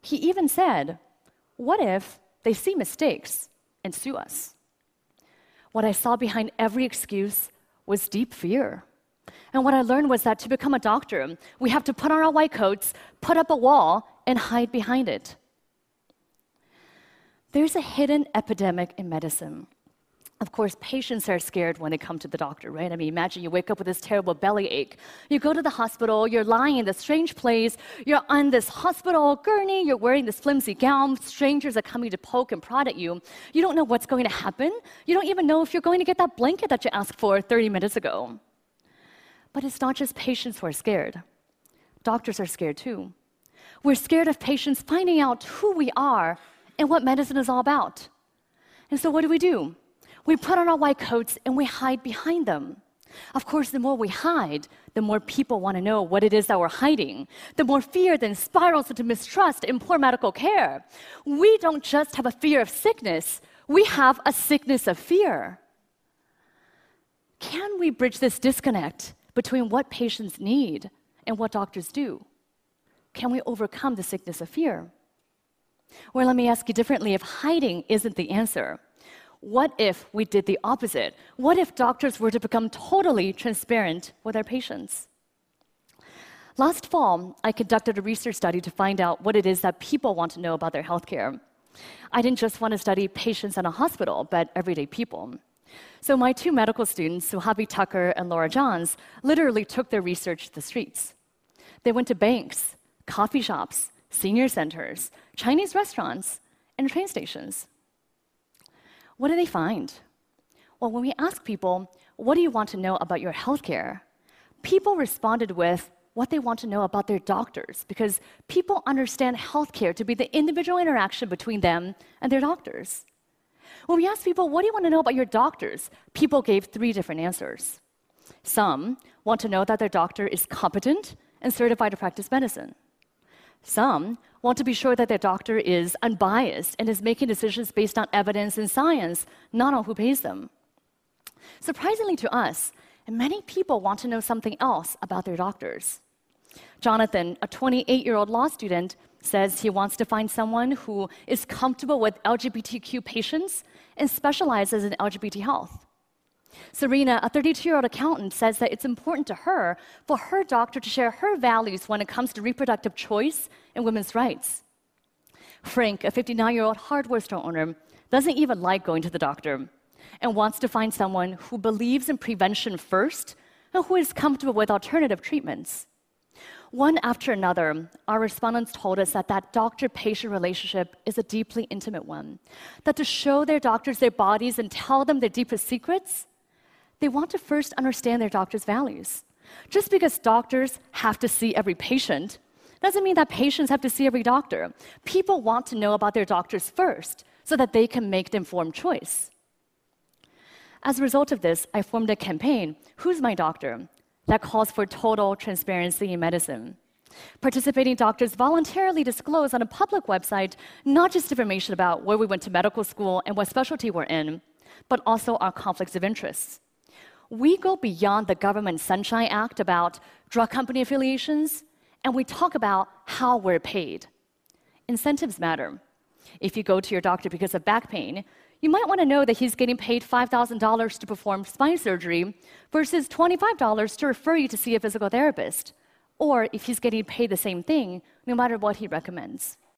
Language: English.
He even said, what if they see mistakes and sue us? What I saw behind every excuse was deep fear. And what I learned was that to become a doctor, we have to put on our white coats, put up a wall, and hide behind it. There's a hidden epidemic in medicine. Of course, patients are scared when they come to the doctor, right? I mean, imagine you wake up with this terrible bellyache. You go to the hospital, you're lying in this strange place, you're on this hospital gurney, you're wearing this flimsy gown, strangers are coming to poke and prod at you. You don't know what's going to happen. You don't even know if you're going to get that blanket that you asked for 30 minutes ago. But it's not just patients who are scared. Doctors are scared too. We're scared of patients finding out who we are and what medicine is all about. And so what do? We put on our white coats and we hide behind them. Of course, the more we hide, the more people want to know what it is that we're hiding. The more fear then spirals into mistrust and poor medical care. We don't just have a fear of sickness, we have a sickness of fear. Can we bridge this disconnect between what patients need and what doctors do? Can we overcome the sickness of fear? Or let me ask you differently, if hiding isn't the answer, what if we did the opposite? What if doctors were to become totally transparent with their patients? Last fall, I conducted a research study to find out what it is that people want to know about their healthcare. I didn't just want to study patients in a hospital, but everyday people. So my two medical students, Suhabi Tucker and Laura Johns, literally took their research to the streets. They went to banks, coffee shops, senior centers, Chinese restaurants, and train stations. What do they find? Well, when we ask people, what do you want to know about your healthcare? People responded with what they want to know about their doctors, because people understand healthcare to be the individual interaction between them and their doctors. When we asked people, what do you want to know about your doctors? People gave 3 different answers. Some want to know that their doctor is competent and certified to practice medicine. Some want to be sure that their doctor is unbiased and is making decisions based on evidence and science, not on who pays them. Surprisingly to us, many people want to know something else about their doctors. Jonathan, a 28-year-old law student, says he wants to find someone who is comfortable with LGBTQ patients and specializes in LGBT health. Serena, a 32-year-old accountant, says that it's important to her for her doctor to share her values when it comes to reproductive choice and women's rights. Frank, a 59-year-old hardware store owner, doesn't even like going to the doctor and wants to find someone who believes in prevention first and who is comfortable with alternative treatments. One after another, our respondents told us that that doctor-patient relationship is a deeply intimate one, that to show their doctors their bodies and tell them their deepest secrets, they want to first understand their doctor's values. Just because doctors have to see every patient doesn't mean that patients have to see every doctor. People want to know about their doctors first so that they can make an informed choice. As a result of this, I formed a campaign, Who's My Doctor?, that calls for total transparency in medicine. Participating doctors voluntarily disclose on a public website not just information about where we went to medical school and what specialty we're in, but also our conflicts of interest. We go beyond the Government Sunshine Act about drug company affiliations, and we talk about how we're paid. Incentives matter. If you go to your doctor because of back pain, you might want to know that he's getting paid $5,000 to perform spine surgery versus $25 to refer you to see a physical therapist, or if he's getting paid the same thing, no matter what he recommends.